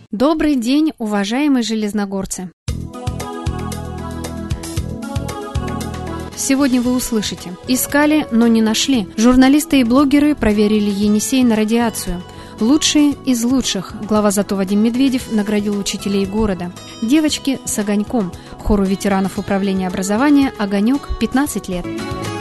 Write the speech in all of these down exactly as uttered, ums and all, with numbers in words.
Добрый день, уважаемые железногорцы! Сегодня вы услышите: искали, но не нашли. Журналисты и блогеры проверили Енисей на радиацию. Лучшие из лучших. Глава ЗАТО Вадим Медведев наградил учителей города. Девочки с огоньком. Хору ветеранов управления образования «Огонек» пятнадцать лет.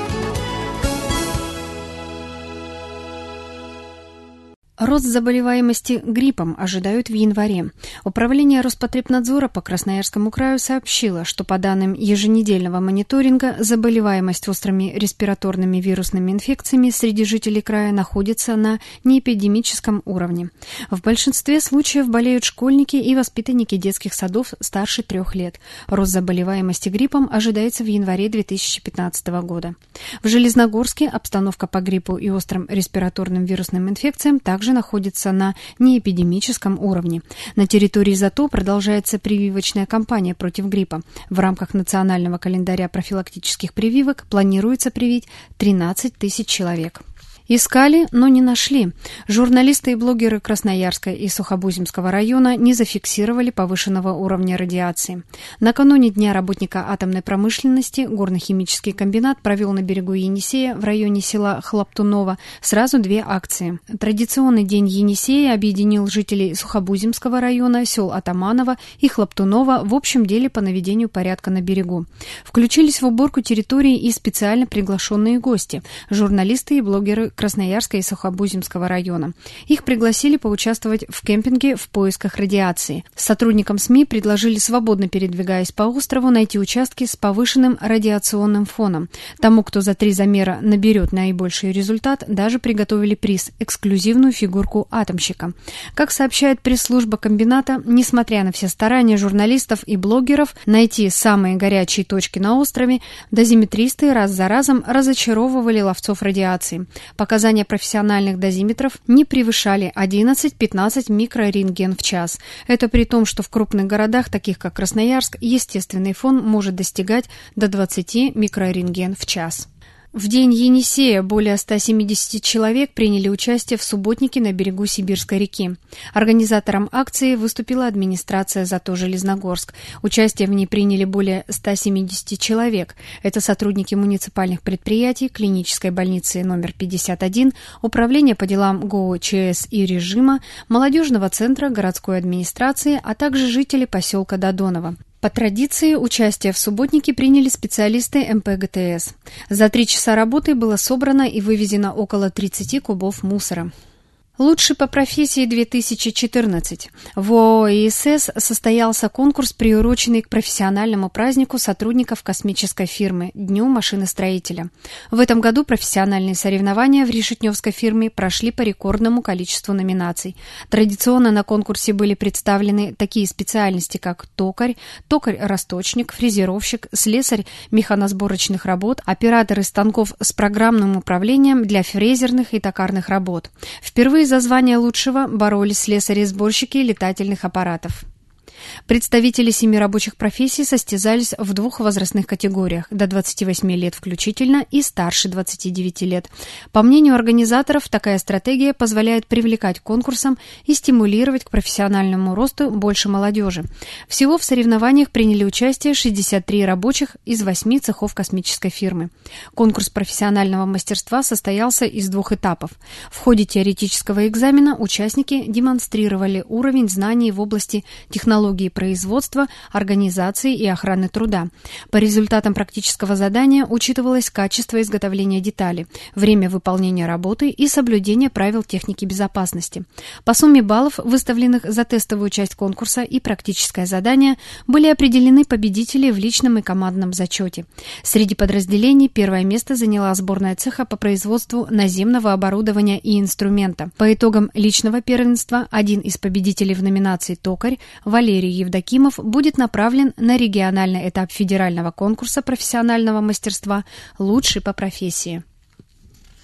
Рост заболеваемости гриппом ожидают в январе. Управление Роспотребнадзора по Красноярскому краю сообщило, что по данным еженедельного мониторинга заболеваемость острыми респираторными вирусными инфекциями среди жителей края находится на неэпидемическом уровне. В большинстве случаев болеют школьники и воспитанники детских садов старше трех лет. Рост заболеваемости гриппом ожидается в январе две тысячи пятнадцатого года. В Железногорске обстановка по гриппу и острым респираторным вирусным инфекциям также находится на неэпидемическом уровне. На территории ЗАТО продолжается прививочная кампания против гриппа. В рамках национального календаря профилактических прививок планируется привить тринадцать тысяч человек. Искали, но не нашли. Журналисты и блогеры Красноярска и Сухобузимского района не зафиксировали повышенного уровня радиации. Накануне Дня работника атомной промышленности горно-химический комбинат провел на берегу Енисея в районе села Хлоптуново сразу две акции. Традиционный День Енисея объединил жителей Сухобузимского района, сел Атаманово и Хлоптунова в общем деле по наведению порядка на берегу. Включились в уборку территории и специально приглашенные гости – журналисты и блогеры Красноярска и Сухобузимского района. Их пригласили поучаствовать в кемпинге в поисках радиации. Сотрудникам СМИ предложили, свободно передвигаясь по острову, найти участки с повышенным радиационным фоном. Тому, кто за три замера наберет наибольший результат, даже приготовили приз – эксклюзивную фигурку атомщика. Как сообщает пресс-служба комбината, несмотря на все старания журналистов и блогеров найти самые горячие точки на острове, дозиметристы раз за разом разочаровывали ловцов радиации. Показания профессиональных дозиметров не превышали одиннадцать-пятнадцать микрорентген в час. Это при том, что в крупных городах, таких как Красноярск, естественный фон может достигать до двадцати микрорентген в час. В день Енисея более ста семидесяти человек приняли участие в субботнике на берегу Сибирской реки. Организатором акции выступила администрация ЗАТО Железногорск. Участие в ней приняли более ста семидесяти человек. Это сотрудники муниципальных предприятий, клинической больницы номер пятьдесят один, управления по делам ГО ЧС и режима, молодежного центра городской администрации, а также жители поселка Додоново. По традиции, участие в субботнике приняли специалисты эм пэ гэ тэ эс. За три часа работы было собрано и вывезено около тридцати кубов мусора. Лучший по профессии две тысячи четырнадцать. В ОАО ИСС состоялся конкурс, приуроченный к профессиональному празднику сотрудников космической фирмы – Дню машиностроителя. В этом году профессиональные соревнования в решетневской фирме прошли по рекордному количеству номинаций. Традиционно на конкурсе были представлены такие специальности, как токарь, токарь-расточник, фрезеровщик, слесарь механосборочных работ, операторы станков с программным управлением для фрезерных и токарных работ. Впервые за звание лучшего боролись слесари-сборщики летательных аппаратов. Представители семи рабочих профессий состязались в двух возрастных категориях – до двадцати восьми лет включительно и старше двадцати девяти лет. По мнению организаторов, такая стратегия позволяет привлекать к конкурсам и стимулировать к профессиональному росту больше молодежи. Всего в соревнованиях приняли участие шестьдесят три рабочих из восьми цехов космической фирмы. Конкурс профессионального мастерства состоялся из двух этапов. В ходе теоретического экзамена участники демонстрировали уровень знаний в области технологий производства, организации и охраны труда. По результатам практического задания учитывалось качество изготовления детали, время выполнения работы и соблюдение правил техники безопасности. По сумме баллов, выставленных за тестовую часть конкурса и практическое задание, были определены победители в личном и командном зачете. Среди подразделений первое место заняла сборная цеха по производству наземного оборудования и инструмента. По итогам личного первенства один из победителей в номинации «Токарь» Валерий Евдокимов будет направлен на региональный этап федерального конкурса профессионального мастерства «Лучший по профессии».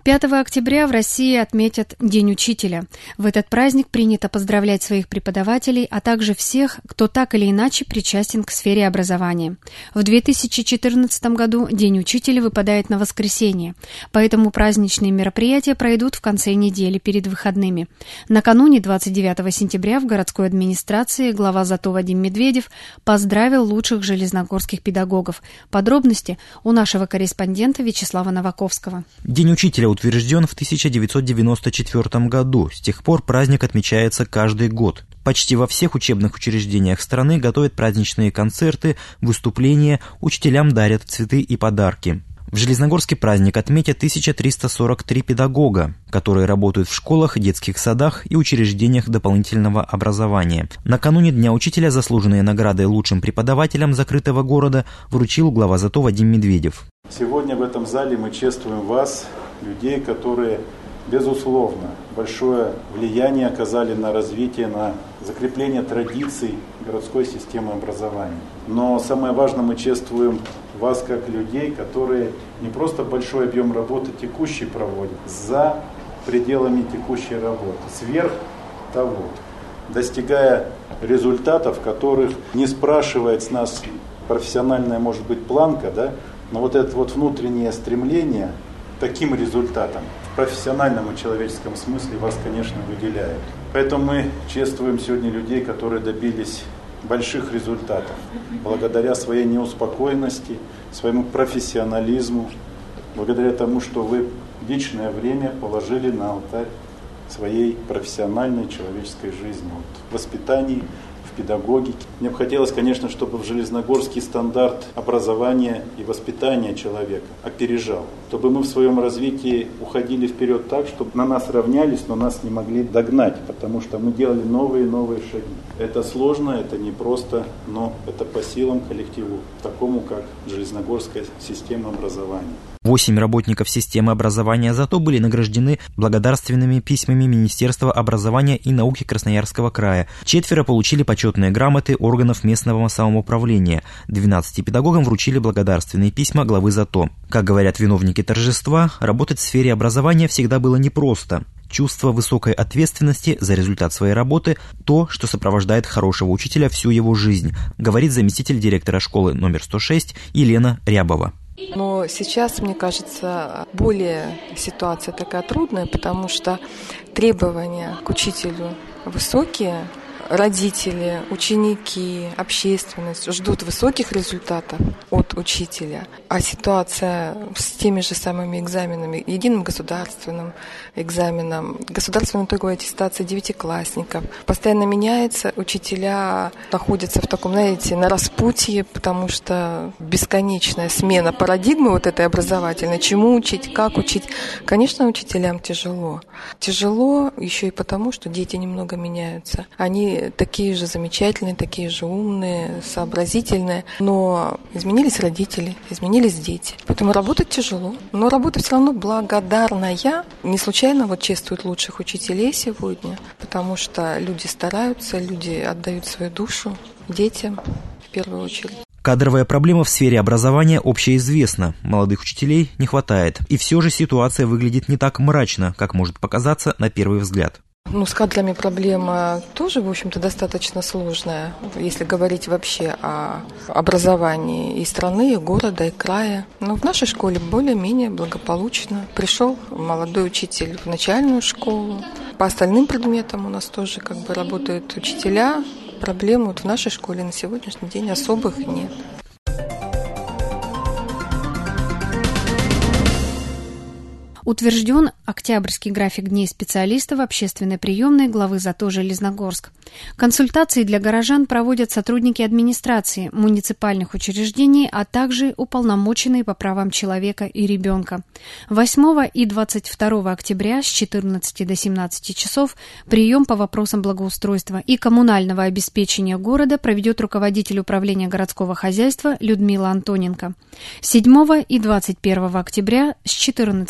пятого октября в России отметят День учителя. В этот праздник принято поздравлять своих преподавателей, а также всех, кто так или иначе причастен к сфере образования. В две тысячи четырнадцатом году День учителя выпадает на воскресенье, поэтому праздничные мероприятия пройдут в конце недели перед выходными. Накануне двадцать девятого сентября в городской администрации глава ЗАТО Вадим Медведев поздравил лучших железногорских педагогов. Подробности у нашего корреспондента Вячеслава Новаковского. День учителя утвержден в тысяча девятьсот девяносто четвёртом году. С тех пор праздник отмечается каждый год. Почти во всех учебных учреждениях страны готовят праздничные концерты, выступления, учителям дарят цветы и подарки. В Железногорске праздник отметят тысяча триста сорок три педагога, которые работают в школах, детских садах и учреждениях дополнительного образования. Накануне Дня учителя заслуженные награды лучшим преподавателям закрытого города вручил глава ЗАТО Вадим Медведев. Сегодня в этом зале мы чествуем вас, людей, которые, безусловно, большое влияние оказали на развитие, на закрепление традиций городской системы образования. Но самое важное, мы чествуем вас как людей, которые не просто большой объем работы текущей проводят, за пределами текущей работы, сверх того, достигая результатов, которых не спрашивает с нас профессиональная, может быть, планка, да, но вот это вот внутреннее стремление таким результатом в профессиональном и человеческом смысле вас, конечно, выделяет. Поэтому мы чествуем сегодня людей, которые добились больших результатов благодаря своей неуспокоенности, своему профессионализму, благодаря тому, что вы личное время положили на алтарь своей профессиональной человеческой жизни, вот, в воспитании, в педагогике. Мне бы хотелось, конечно, чтобы в Железногорске стандарт образования и воспитания человека опережал, чтобы мы в своем развитии уходили вперед так, чтобы на нас равнялись, но нас не могли догнать, потому что мы делали новые и новые шаги. Это сложно, это непросто, но это по силам коллективу, такому как Железногорская система образования. Восемь работников системы образования ЗАТО были награждены благодарственными письмами Министерства образования и науки Красноярского края. Четверо получили почетные грамоты органов местного самоуправления. двенадцати педагогам вручили благодарственные письма главы ЗАТО. Как говорят виновники торжества, работать в сфере образования всегда было непросто. Чувство высокой ответственности за результат своей работы – то, что сопровождает хорошего учителя всю его жизнь, говорит заместитель директора школы номер сто шесть Елена Рябова. Но сейчас, мне кажется, более ситуация такая трудная, потому что требования к учителю высокие. Родители, ученики, общественность ждут высоких результатов от учителя. А ситуация с теми же самыми экзаменами, единым государственным экзаменом, государственной итоговой аттестацией девятиклассников постоянно меняется. Учителя находятся в таком, знаете, на распутье, потому что бесконечная смена парадигмы вот этой образовательной. Чему учить, как учить. Конечно, учителям тяжело. Тяжело еще и потому, что дети немного меняются. Они такие же замечательные, такие же умные, сообразительные, но изменились родители, изменились дети. Поэтому работать тяжело, но работа все равно благодарная. Не случайно вот чествуют лучших учителей сегодня, потому что люди стараются, люди отдают свою душу детям в первую очередь. Кадровая проблема в сфере образования общеизвестна. Молодых учителей не хватает. И все же ситуация выглядит не так мрачно, как может показаться на первый взгляд. Ну, с кадрами проблема тоже, в общем-то, достаточно сложная, если говорить вообще о образовании и страны, и города, и края. Но в нашей школе более-менее благополучно. Пришел молодой учитель в начальную школу. По остальным предметам у нас тоже как бы работают учителя. Проблем вот в нашей школе на сегодняшний день особых нет. Утвержден октябрьский график дней специалистов общественной приемной главы ЗАТО Железногорск. Консультации для горожан проводят сотрудники администрации, муниципальных учреждений, а также уполномоченные по правам человека и ребенка. восьмого и двадцать второго октября с четырнадцати до семнадцати часов прием по вопросам благоустройства и коммунального обеспечения города проведет руководитель управления городского хозяйства Людмила Антоненко. седьмого и двадцать первого октября с четырнадцати до семнадцати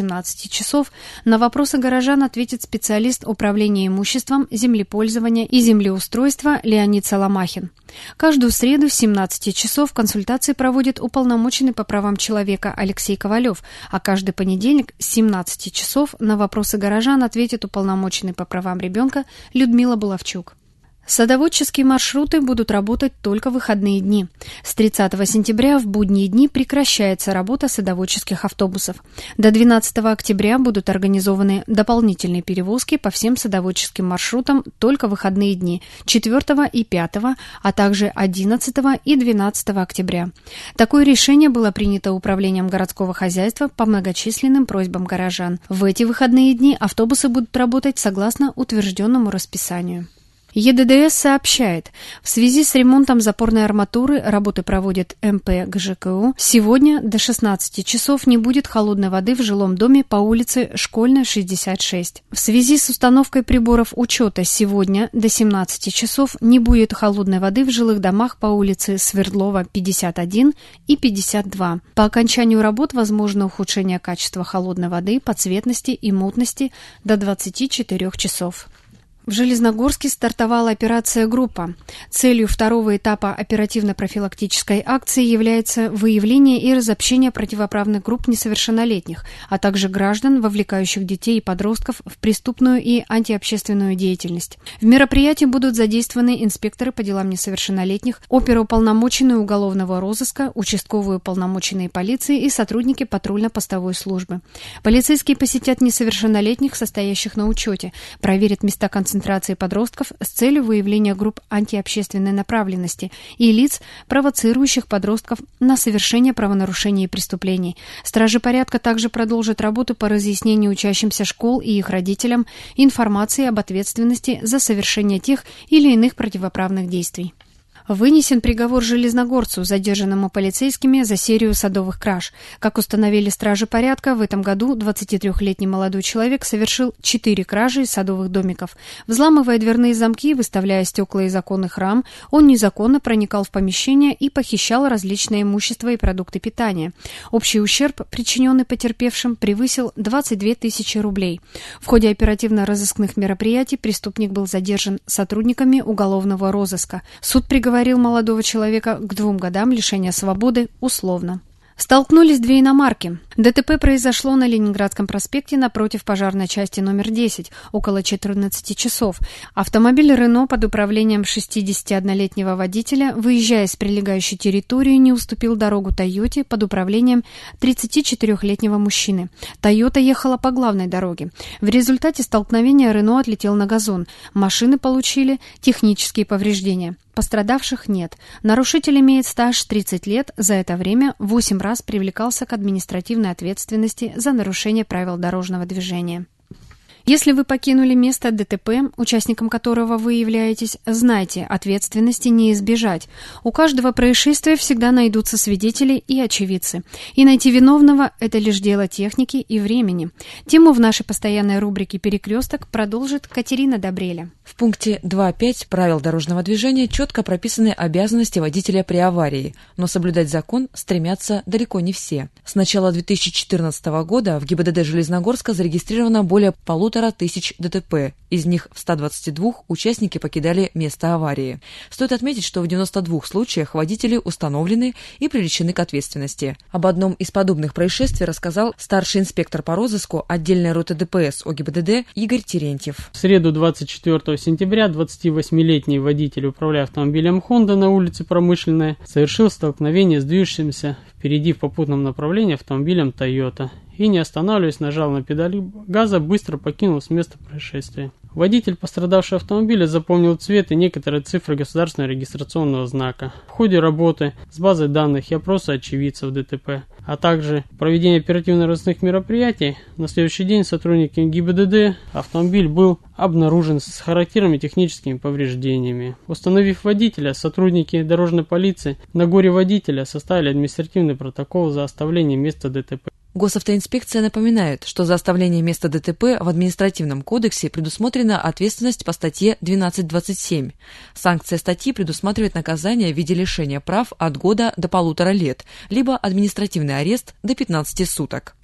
семнадцати часов на вопросы горожан ответит специалист управления имуществом, землепользования и землеустройства Леонид Соломахин. Каждую среду с семнадцати часов консультации проводит уполномоченный по правам человека Алексей Ковалев, а каждый понедельник с семнадцати часов на вопросы горожан ответит уполномоченный по правам ребенка Людмила Булавчук. Садоводческие маршруты будут работать только в выходные дни. С тридцатого сентября в будние дни прекращается работа садоводческих автобусов. До двенадцатого октября будут организованы дополнительные перевозки по всем садоводческим маршрутам только в выходные дни четвёртого и пятого, а также одиннадцатого и двенадцатого октября. Такое решение было принято Управлением городского хозяйства по многочисленным просьбам горожан. В эти выходные дни автобусы будут работать согласно утвержденному расписанию. ЕДДС сообщает, в связи с ремонтом запорной арматуры работы проводит эм пэ гэ жэ ка у. Сегодня до шестнадцати часов не будет холодной воды в жилом доме по улице Школьная, шестьдесят шесть. В связи с установкой приборов учета сегодня до семнадцати часов не будет холодной воды в жилых домах по улице Свердлова, пятьдесят один и пятьдесят два. По окончанию работ возможно ухудшение качества холодной воды по цветности и мутности до двадцати четырёх часов. В Железногорске стартовала операция «Группа». Целью второго этапа оперативно-профилактической акции является выявление и разобщение противоправных групп несовершеннолетних, а также граждан, вовлекающих детей и подростков в преступную и антиобщественную деятельность. В мероприятии будут задействованы инспекторы по делам несовершеннолетних, оперуполномоченные уголовного розыска, участковые уполномоченные полиции и сотрудники патрульно-постовой службы. Полицейские посетят несовершеннолетних, состоящих на учете, проверят места концентрации концентрации подростков с целью выявления групп антиобщественной направленности и лиц, провоцирующих подростков на совершение правонарушений и преступлений. Стражи порядка также продолжат работу по разъяснению учащимся школ и их родителям информации об ответственности за совершение тех или иных противоправных действий. Вынесен приговор железногорцу, задержанному полицейскими за серию садовых краж. Как установили стражи порядка, в этом году двадцатитрёхлетний молодой человек совершил четыре кражи из садовых домиков. Взламывая дверные замки, выставляя стекла из оконных рам, он незаконно проникал в помещение и похищал различное имущество и продукты питания. Общий ущерб, причиненный потерпевшим, превысил двадцать две тысячи рублей. В ходе оперативно-розыскных мероприятий преступник был задержан сотрудниками уголовного розыска. Суд приговорил говорил молодого человека к двум годам лишения свободы условно. Столкнулись две иномарки. ДТП произошло на Ленинградском проспекте напротив пожарной части номер десять, около четырнадцати часов. Автомобиль «Рено» под управлением шестидесятиоднолетнего водителя, выезжая с прилегающей территории, не уступил дорогу «Тойоте» под управлением тридцатичетырёхлетнего мужчины. «Тойота» ехала по главной дороге. В результате столкновения «Рено» отлетел на газон. Машины получили технические повреждения. Пострадавших нет. Нарушитель имеет стаж тридцать лет. За это время восемь раз привлекался к административной ответственности за нарушение правил дорожного движения. Если вы покинули место ДТП, участником которого вы являетесь, знайте, ответственности не избежать. У каждого происшествия всегда найдутся свидетели и очевидцы. И найти виновного – это лишь дело техники и времени. Тему в нашей постоянной рубрике «Перекресток» продолжит Катерина Добреля. В пункте два точка пять правил дорожного движения четко прописаны обязанности водителя при аварии, но соблюдать закон стремятся далеко не все. С начала две тысячи четырнадцатого года в ГИБДД Железногорска зарегистрировано более полутора тысяч ДТП. Из них в ста двадцати двух участники покидали место аварии. Стоит отметить, что в девяноста двух случаях водители установлены и привлечены к ответственности. Об одном из подобных происшествий рассказал старший инспектор по розыску отдельной роты ДПС ОГИБДД Игорь Терентьев. В среду двадцать четвёртого сентября двадцативосьмилетний водитель, управляя автомобилем Honda на улице Промышленная, совершил столкновение с движущимся впереди в попутном направлении автомобилем Toyota и, не останавливаясь, нажал на педаль газа, быстро покинул с места происшествия. Водитель пострадавшего автомобиля запомнил цвет и некоторые цифры государственного регистрационного знака. В ходе работы с базой данных и опроса очевидцев ДТП, а также проведения оперативно-розыскных мероприятий, на следующий день сотрудниками ГИБДД автомобиль был обнаружен с характерными техническими повреждениями. Установив водителя, сотрудники дорожной полиции на горе водителя составили административный протокол за оставление места ДТП. Госавтоинспекция напоминает, что за оставление места ДТП в административном кодексе предусмотрена ответственность по статье двенадцать двадцать семь. Санкция статьи предусматривает наказание в виде лишения прав от года до полутора лет, либо административный арест до пятнадцати суток.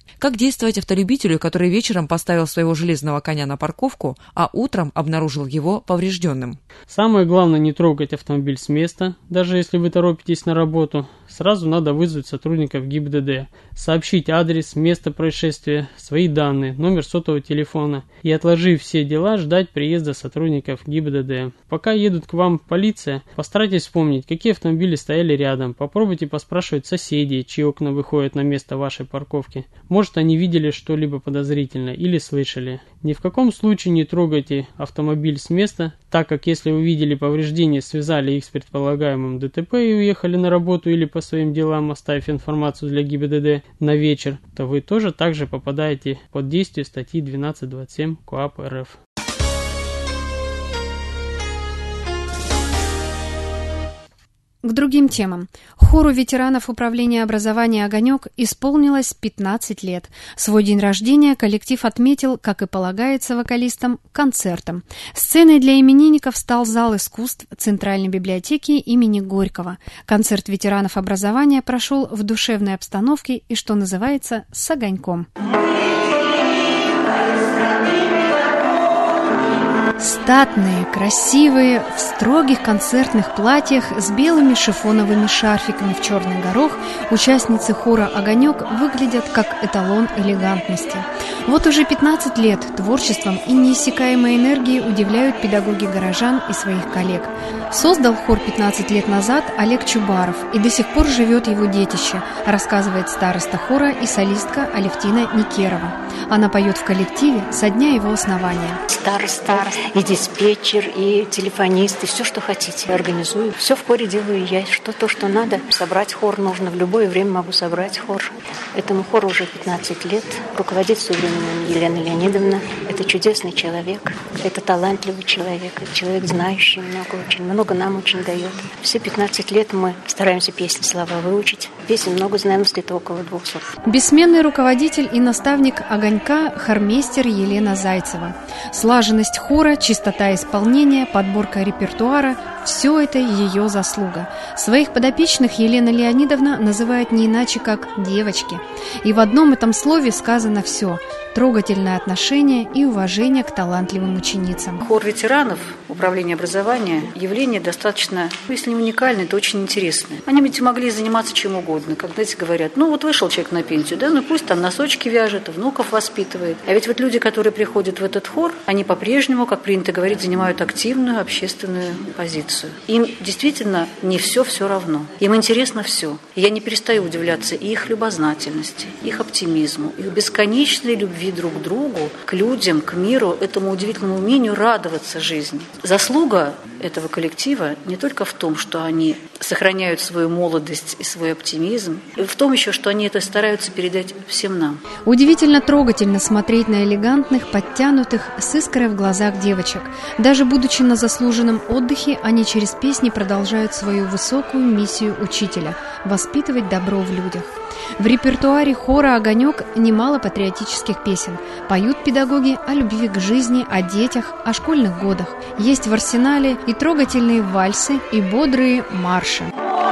Как действовать автолюбителю, который вечером поставил своего железного коня на парковку, а утром обнаружил его поврежденным? Самое главное — не трогать автомобиль с места, даже если вы торопитесь на работу. Сразу надо вызвать сотрудников ГИБДД, сообщить адрес, место происшествия, свои данные, номер сотового телефона и, отложив все дела, ждать приезда сотрудников ГИБДД. Пока едут к вам полиция, постарайтесь вспомнить, какие автомобили стояли рядом. Попробуйте поспрашивать соседей, чьи окна выходят на место вашей парковки. Может, они видели что-либо подозрительное или слышали. Ни в каком случае не трогайте автомобиль с места, так как если вы видели повреждения, связали их с предполагаемым ДТП и уехали на работу или по своим делам, оставив информацию для ГИБДД на вечер, то вы тоже также попадаете под действие статьи двенадцать двадцать семь КоАП РФ. К другим темам. Хору ветеранов управления образования «Огонек» исполнилось пятнадцать лет. Свой день рождения коллектив отметил, как и полагается вокалистам, концертом. Сценой для именинников стал зал искусств Центральной библиотеки имени Горького. Концерт ветеранов образования прошел в душевной обстановке и, что называется, с огоньком. Статные, красивые, в строгих концертных платьях с белыми шифоновыми шарфиками в черный горох участницы хора «Огонек» выглядят как эталон элегантности. Вот уже пятнадцать лет творчеством и неиссякаемой энергией удивляют педагоги горожан и своих коллег. Создал хор пятнадцать лет назад Олег Чубаров, и до сих пор живет его детище, рассказывает староста хора и солистка Алевтина Никерова. Она поет в коллективе со дня его основания. Староста, и диспетчер, и телефонист, и все, что хотите. Организую. Все в хоре делаю я. Что то, что надо. Собрать хор нужно. В любое время могу собрать хор. Этому хору уже пятнадцать лет. Руководит все время Елена Леонидовна. Это чудесный человек. Это талантливый человек. Это человек, знающий много очень. Много нам очень дает. Все пятнадцать лет мы стараемся песни, слова выучить. Песен много знаем, где-то около двухсот. Бессменный руководитель и наставник «Огонька» хормейстер Елена Зайцева. Слаженность хора, чистота исполнения, подборка репертуара – все это ее заслуга. Своих подопечных Елена Леонидовна называет не иначе, как «девочки». И в одном этом слове сказано все – трогательное отношение и уважение к талантливым ученицам. Хор ветеранов управления образования – явление достаточно, если не уникальное, то очень интересное. Они ведь могли заниматься чем угодно. Как, знаете, говорят, ну вот вышел человек на пенсию, да, ну пусть там носочки вяжет, внуков воспитывает. А ведь вот люди, которые приходят в этот хор, они по-прежнему, как принято говорить, занимают активную общественную позицию. Им действительно не все все равно. Им интересно все. И я не перестаю удивляться и их любознательности, их оптимизму, их бесконечной любви друг к другу, к людям, к миру, этому удивительному умению радоваться жизни. Заслуга этого коллектива не только в том, что они сохраняют свою молодость и свой оптимизм, и в том еще, что они это стараются передать всем нам. Удивительно трогательно смотреть на элегантных, подтянутых, с искрой в глазах девочек. Даже будучи на заслуженном отдыхе, они через песни продолжают свою высокую миссию учителя – воспитывать добро в людях. В репертуаре хора «Огонек» немало патриотических песен. Поют педагоги о любви к жизни, о детях, о школьных годах. Есть в арсенале и трогательные вальсы, и бодрые марши.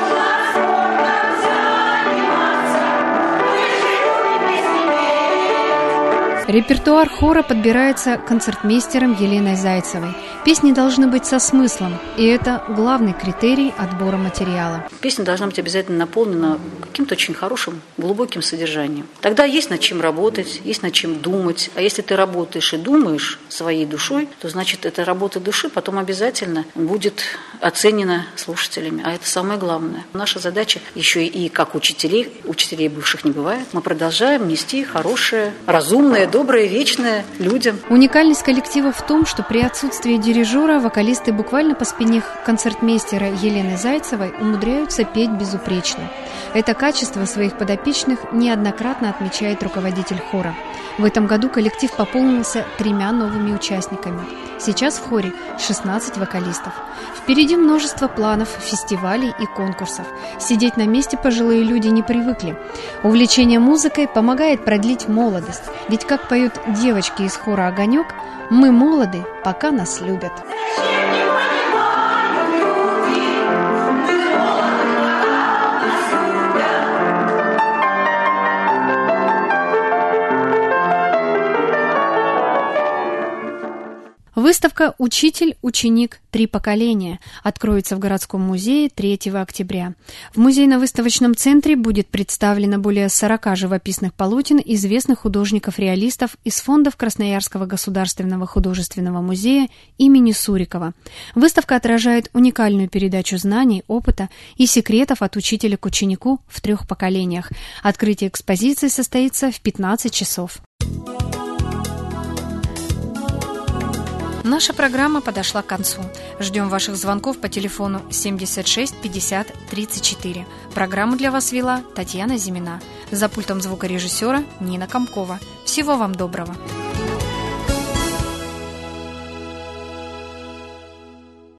Репертуар хора подбирается концертмейстером Еленой Зайцевой. Песни должны быть со смыслом, и это главный критерий отбора материала. Песня должна быть обязательно наполнена каким-то очень хорошим, глубоким содержанием. Тогда есть над чем работать, есть над чем думать. А если ты работаешь и думаешь своей душой, то значит эта работа души потом обязательно будет оценена слушателями. А это самое главное. Наша задача еще и как учителей, учителей бывших не бывает, мы продолжаем нести хорошее, разумное, доброе, вечное людям. Уникальность коллектива в том, что при отсутствии дирижера вокалисты буквально по спине концертмейстера Елены Зайцевой умудряются петь безупречно. Это качество своих подопечных неоднократно отмечает руководитель хора. В этом году коллектив пополнился тремя новыми участниками. Сейчас в хоре шестнадцать вокалистов. Впереди множество планов, фестивалей и конкурсов. Сидеть на месте пожилые люди не привыкли. Увлечение музыкой помогает продлить молодость. Ведь, как поют девочки из хора «Огонек», мы молоды, пока нас любят. Выставка «Учитель, ученик, три поколения» откроется в городском музее третьего октября. В музейно-выставочном центре будет представлено более сорока живописных полотен известных художников-реалистов из фондов Красноярского государственного художественного музея имени Сурикова. Выставка отражает уникальную передачу знаний, опыта и секретов от учителя к ученику в трех поколениях. Открытие экспозиции состоится в пятнадцать часов. Наша программа подошла к концу. Ждем ваших звонков по телефону семьдесят шесть пятьдесят тридцать четыре. Программу для вас вела Татьяна Зимина. За пультом звукорежиссера Нина Комкова. Всего вам доброго.